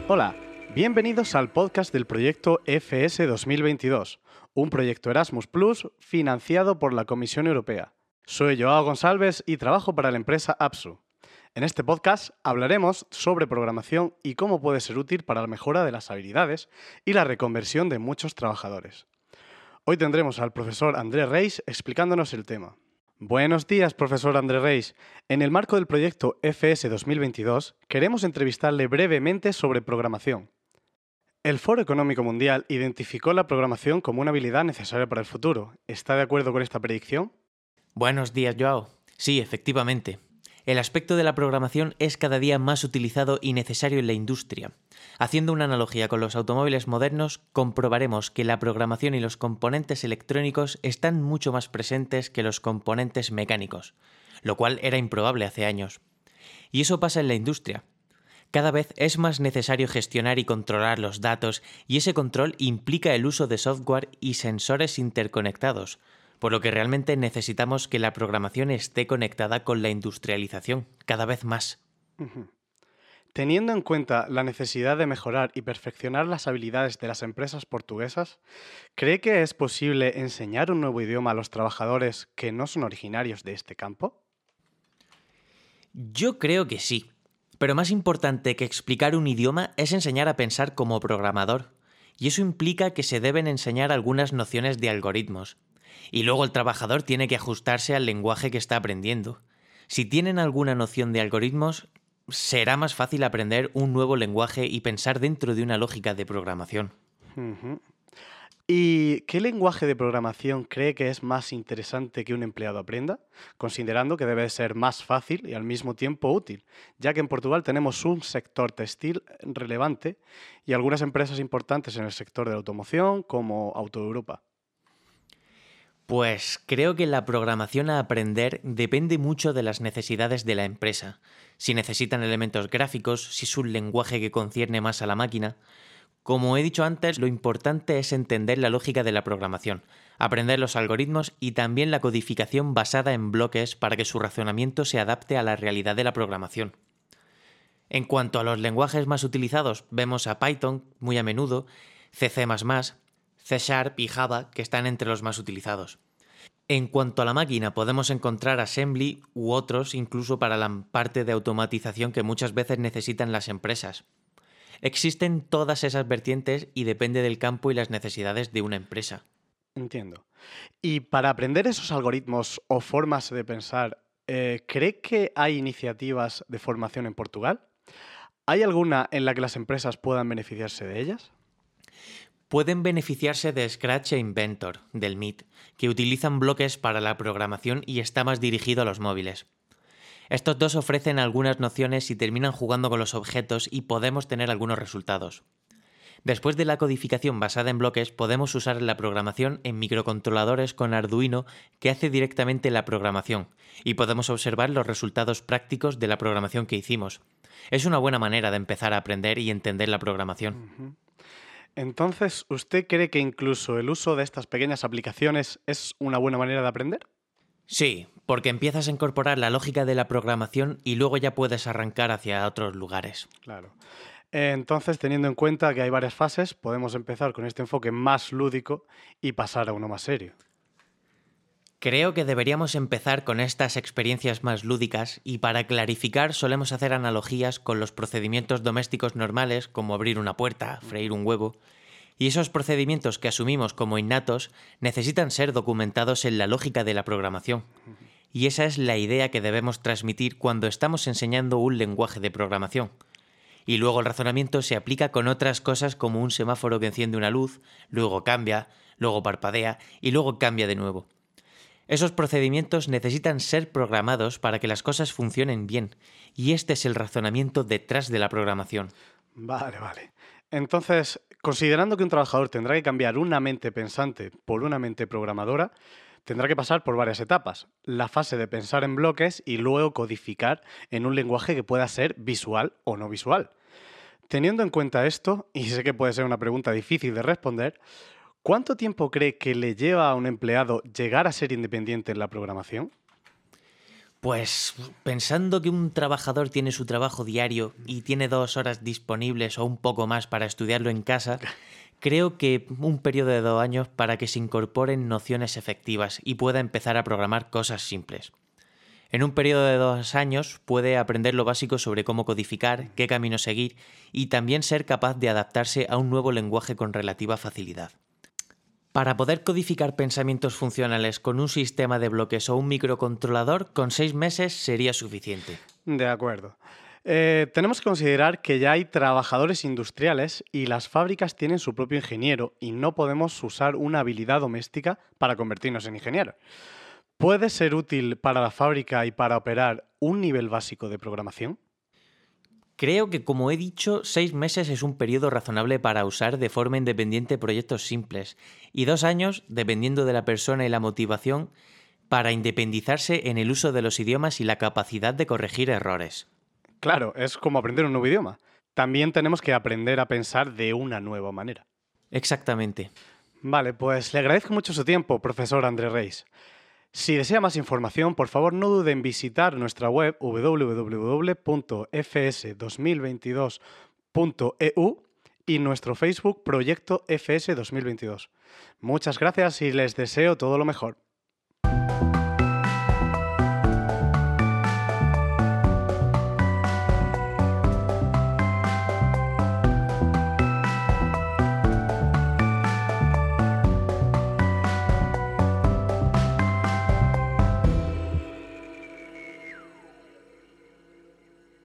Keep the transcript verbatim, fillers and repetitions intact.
Hola, bienvenidos al podcast del proyecto F S dos mil veintidós, un proyecto Erasmus Plus financiado por la Comisión Europea. Soy Joao González y trabajo para la empresa Apsu. En este podcast hablaremos sobre programación y cómo puede ser útil para la mejora de las habilidades y la reconversión de muchos trabajadores. Hoy tendremos al profesor Andrés Reis explicándonos el tema. Buenos días, profesor Andrés Reis. En el marco del proyecto F S dos mil veintidós, queremos entrevistarle brevemente sobre programación. El Foro Económico Mundial identificó la programación como una habilidad necesaria para el futuro. ¿Está de acuerdo con esta predicción? Buenos días, Joao. Sí, efectivamente. El aspecto de la programación es cada día más utilizado y necesario en la industria. Haciendo una analogía con los automóviles modernos, comprobaremos que la programación y los componentes electrónicos están mucho más presentes que los componentes mecánicos, lo cual era improbable hace años. Y eso pasa en la industria. Cada vez es más necesario gestionar y controlar los datos, y ese control implica el uso de software y sensores interconectados, por lo que realmente necesitamos que la programación esté conectada con la industrialización, cada vez más. Uh-huh. Teniendo en cuenta la necesidad de mejorar y perfeccionar las habilidades de las empresas portuguesas, ¿cree que es posible enseñar un nuevo idioma a los trabajadores que no son originarios de este campo? Yo creo que sí, pero más importante que explicar un idioma es enseñar a pensar como programador, y eso implica que se deben enseñar algunas nociones de algoritmos. Y luego el trabajador tiene que ajustarse al lenguaje que está aprendiendo. Si tienen alguna noción de algoritmos, será más fácil aprender un nuevo lenguaje y pensar dentro de una lógica de programación. Uh-huh. ¿Y qué lenguaje de programación cree que es más interesante que un empleado aprenda? Considerando que debe ser más fácil y al mismo tiempo útil, ya que en Portugal tenemos un sector textil relevante y algunas empresas importantes en el sector de la automoción como Auto Europa. Pues creo que la programación a aprender depende mucho de las necesidades de la empresa. Si necesitan elementos gráficos, si es un lenguaje que concierne más a la máquina. Como he dicho antes, lo importante es entender la lógica de la programación, aprender los algoritmos y también la codificación basada en bloques para que su razonamiento se adapte a la realidad de la programación. En cuanto a los lenguajes más utilizados, vemos a Python muy a menudo, C C más más, C Sharp y Java, que están entre los más utilizados. En cuanto a la máquina, podemos encontrar Assembly u otros incluso para la parte de automatización que muchas veces necesitan las empresas. Existen todas esas vertientes y depende del campo y las necesidades de una empresa. Entiendo. Y para aprender esos algoritmos o formas de pensar, eh, ¿cree que hay iniciativas de formación en Portugal? ¿Hay alguna en la que las empresas puedan beneficiarse de ellas? Pueden beneficiarse de Scratch e Inventor, del M I T, que utilizan bloques para la programación y está más dirigido a los móviles. Estos dos ofrecen algunas nociones y terminan jugando con los objetos y podemos tener algunos resultados. Después de la codificación basada en bloques, podemos usar la programación en microcontroladores con Arduino que hace directamente la programación y podemos observar los resultados prácticos de la programación que hicimos. Es una buena manera de empezar a aprender y entender la programación. Uh-huh. Entonces, ¿usted cree que incluso el uso de estas pequeñas aplicaciones es una buena manera de aprender? Sí, porque empiezas a incorporar la lógica de la programación y luego ya puedes arrancar hacia otros lugares. Claro. Entonces, teniendo en cuenta que hay varias fases, podemos empezar con este enfoque más lúdico y pasar a uno más serio. Creo que deberíamos empezar con estas experiencias más lúdicas y para clarificar solemos hacer analogías con los procedimientos domésticos normales como abrir una puerta, freír un huevo, y esos procedimientos que asumimos como innatos necesitan ser documentados en la lógica de la programación. Y esa es la idea que debemos transmitir cuando estamos enseñando un lenguaje de programación. Y luego el razonamiento se aplica con otras cosas como un semáforo que enciende una luz, luego cambia, luego parpadea y luego cambia de nuevo. Esos procedimientos necesitan ser programados para que las cosas funcionen bien, y este es el razonamiento detrás de la programación. Vale, vale. Entonces, considerando que un trabajador tendrá que cambiar una mente pensante por una mente programadora, tendrá que pasar por varias etapas. La fase de pensar en bloques y luego codificar en un lenguaje que pueda ser visual o no visual. Teniendo en cuenta esto, y sé que puede ser una pregunta difícil de responder, ¿cuánto tiempo cree que le lleva a un empleado llegar a ser independiente en la programación? Pues pensando que un trabajador tiene su trabajo diario y tiene dos horas disponibles o un poco más para estudiarlo en casa, creo que un periodo de dos años para que se incorporen nociones efectivas y pueda empezar a programar cosas simples. En un periodo de dos años puede aprender lo básico sobre cómo codificar, qué camino seguir y también ser capaz de adaptarse a un nuevo lenguaje con relativa facilidad. Para poder codificar pensamientos funcionales con un sistema de bloques o un microcontrolador, con seis meses sería suficiente. De acuerdo. Eh, tenemos que considerar que ya hay trabajadores industriales y las fábricas tienen su propio ingeniero y no podemos usar una habilidad doméstica para convertirnos en ingenieros. ¿Puede ser útil para la fábrica y para operar un nivel básico de programación? Creo que, como he dicho, seis meses es un periodo razonable para usar de forma independiente proyectos simples y dos años, dependiendo de la persona y la motivación, para independizarse en el uso de los idiomas y la capacidad de corregir errores. Claro, es como aprender un nuevo idioma. También tenemos que aprender a pensar de una nueva manera. Exactamente. Vale, pues le agradezco mucho su tiempo, profesor Andrés Reis. Si desea más información, por favor no dude en visitar nuestra web w w w punto f s dos mil veintidós punto e u y nuestro Facebook Proyecto F S dos mil veintidós. Muchas gracias y les deseo todo lo mejor.